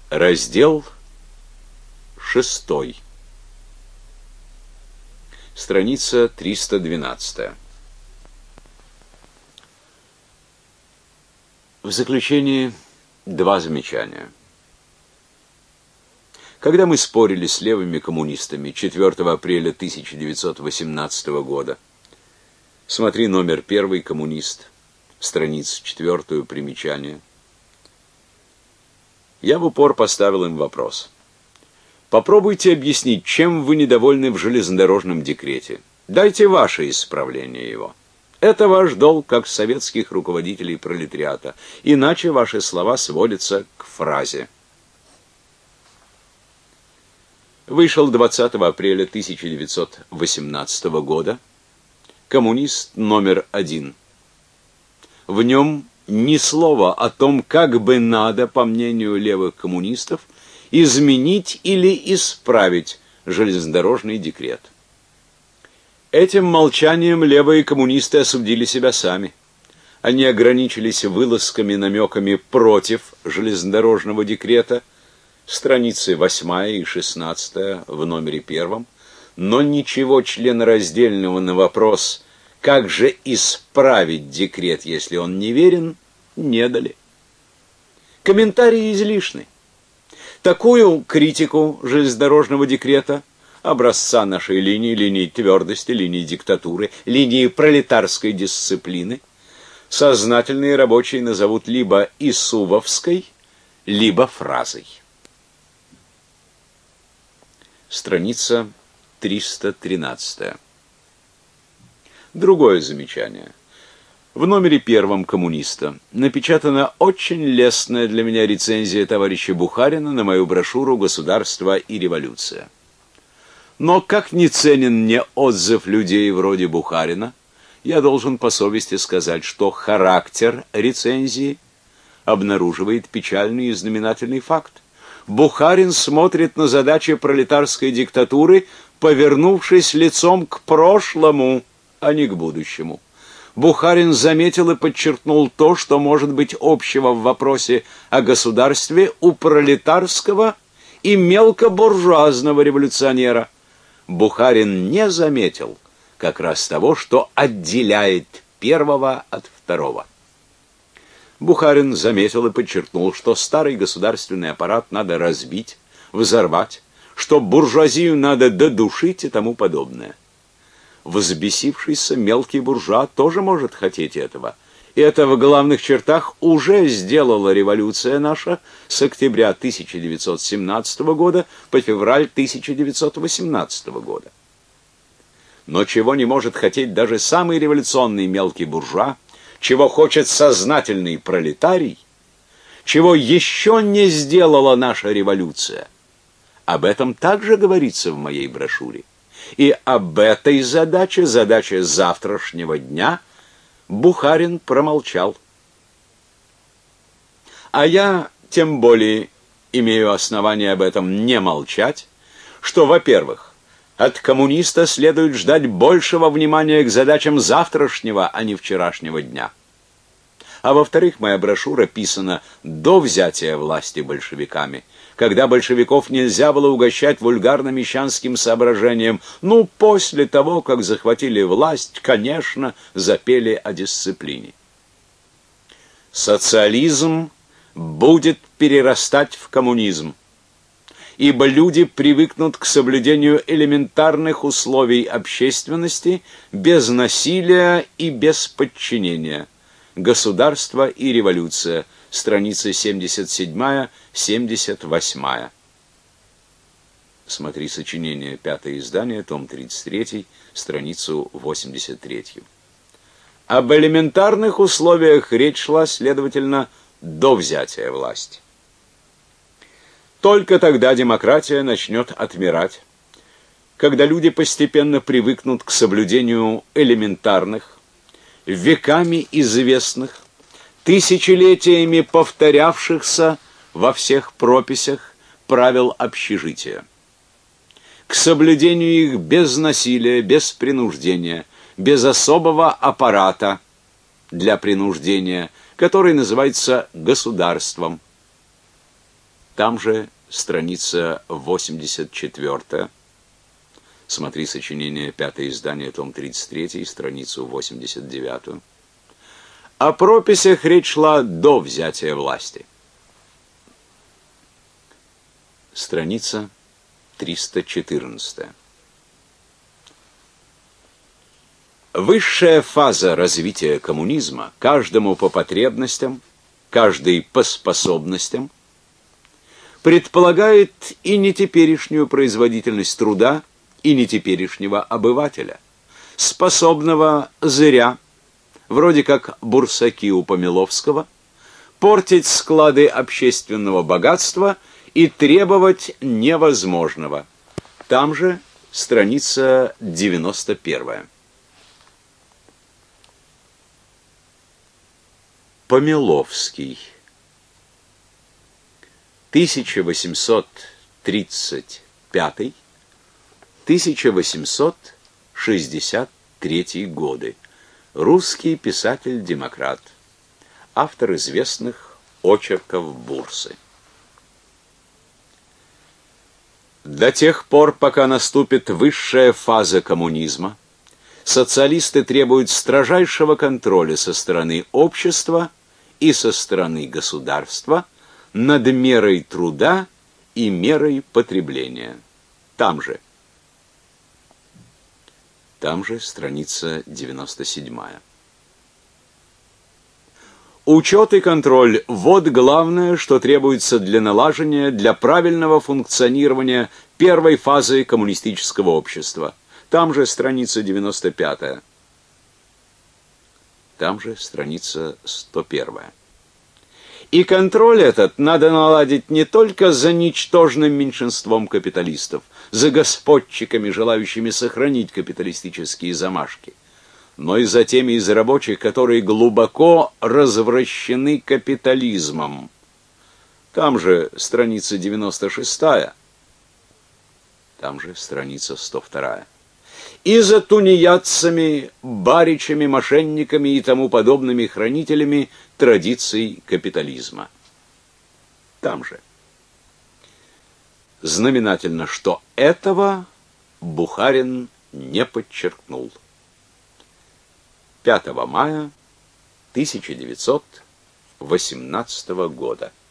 Раздел 6. Страница 312. В заключение два замечания. Когда мы спорили с левыми коммунистами 4 апреля 1918 года, смотри номер 1, коммунист, страница 4, примечание, я в упор поставил им вопрос. Попробуйте объяснить, чем вы недовольны в железнодорожном декрете. Дайте ваше исправление его. Это ваш долг как советских руководителей пролетариата, иначе ваши слова сводятся к фразе. Вышел 20 апреля 1918 года коммунист номер 1. В нем ни слова о том, как бы надо, по мнению левых коммунистов, изменить или исправить железнодорожный декрет. Этим молчанием левые коммунисты осудили себя сами. Они ограничились вылазками, намеками против железнодорожного декрета, страницы 8 и 16 в номере 1, но ничего членораздельного на вопрос «Как же исправить декрет, если он неверен?» не дали. Комментарии излишны. Такую критику железнодорожного декрета, образца нашей линии твердости, линии диктатуры, линии пролетарской дисциплины, сознательные рабочие назовут либо исувовской, либо фразой. Страница 313. Другое замечание. В номере 1 коммуниста напечатана очень лестная для меня рецензия товарища Бухарина на мою брошюру «Государство и революция». Но как ни ценен мне отзыв людей вроде Бухарина, я должен по совести сказать, что характер рецензии обнаруживает печальный и знаменательный факт. Бухарин смотрит на задачи пролетарской диктатуры, повернувшись лицом к прошлому, а не к будущему. Бухарин заметил и подчеркнул то, что может быть общего в вопросе о государстве у пролетарского и мелкобуржуазного революционера. Бухарин не заметил как раз того, что отделяет первого от второго. Бухарин заметил и подчеркнул, что старый государственный аппарат надо разбить, взорвать, что буржуазию надо додушить и тому подобное. Взбесившийся мелкий буржуа тоже может хотеть этого. И это в главных чертах уже сделала революция наша с октября 1917 года по февраль 1918 года. Но чего не может хотеть даже самый революционный мелкий буржуа, чего хочет сознательный пролетарий, чего еще не сделала наша революция. Об этом также говорится в моей брошюре. И об этой задаче завтрашнего дня, Бухарин промолчал. А я тем более имею основание об этом не молчать, что, во-первых, от коммуниста следует ждать большего внимания к задачам завтрашнего, а не вчерашнего дня. А во-вторых, моя брошюра писана до взятия власти большевиками, когда большевиков нельзя было угощать вульгарно-мещанским соображением. Ну, после того, как захватили власть, конечно, запели о дисциплине. Социализм будет перерастать в коммунизм, ибо люди привыкнут к соблюдению элементарных условий общественности без насилия и без подчинения. Государство и революция. Страницы 77-78. Смотри сочинение, 5-е издание, том 33, страницу 83. Об элементарных условиях речь шла, следовательно, до взятия власти. Только тогда демократия начнет отмирать, когда люди постепенно привыкнут к соблюдению элементарных, веками известных, тысячелетиями повторявшихся во всех прописях правил общежития. К соблюдению их без насилия, без принуждения, без особого аппарата для принуждения, который называется государством. Там же страница 84. Смотри сочинение, 5-е издание, том 33, страницу 89. О прописях речь шла до взятия власти. Страница 314. Высшая фаза развития коммунизма, каждому по потребностям, каждый по способностям, предполагает и нетеперешнюю производительность труда, и нетеперешнего обывателя, способного зря, вроде как бурсаки у Помиловского, портить склады общественного богатства и требовать невозможного. Там же страница 91. Помиловский. 1835-1863 годы. Русский писатель-демократ. Автор известных очерков Бурсы. До тех пор, пока наступит высшая фаза коммунизма, социалисты требуют строжайшего контроля со стороны общества и со стороны государства над мерой труда и мерой потребления. Там же страница 97. Учет и контроль – вот главное, что требуется для налаживания, для правильного функционирования первой фазы коммунистического общества. Там же страница 95. Там же страница 101. И контроль этот надо наладить не только за ничтожным меньшинством капиталистов, за господчиками, желающими сохранить капиталистические замашки, но и за теми из рабочих, которые глубоко развращены капитализмом. Там же страница 96. Там же страница 102. И за тунеядцами, баричами, мошенниками и тому подобными хранителями традиций капитализма. Там же. Знаменательно, что этого Бухарин не подчеркнул. 5 мая 1918 года.